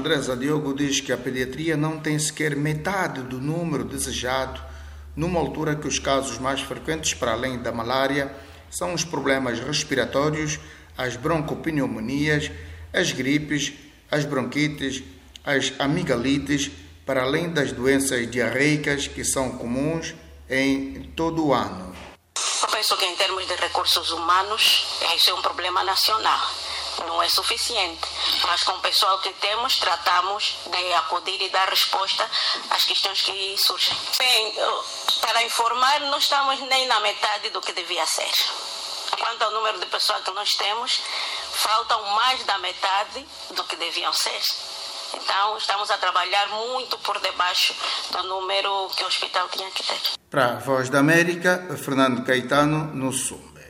Andresa Diogo diz que a pediatria não tem sequer metade do número desejado, numa altura que os casos mais frequentes, para além da malária, são os problemas respiratórios, as broncopneumonias, as gripes, as bronquites, as amigalites, para além das doenças diarreicas que são comuns em todo o ano. Eu penso que em termos de recursos humanos, esse é um problema nacional. Não é suficiente, mas com o pessoal que temos, tratamos de acudir e dar resposta às questões que surgem. Bem, para informar, não estamos nem na metade do que devia ser. Quanto ao número de pessoas que nós temos, faltam mais da metade do que deviam ser. Então, estamos a trabalhar muito por debaixo do número que o hospital tinha que ter. Para a Voz da América, Fernando Caetano, no Sul.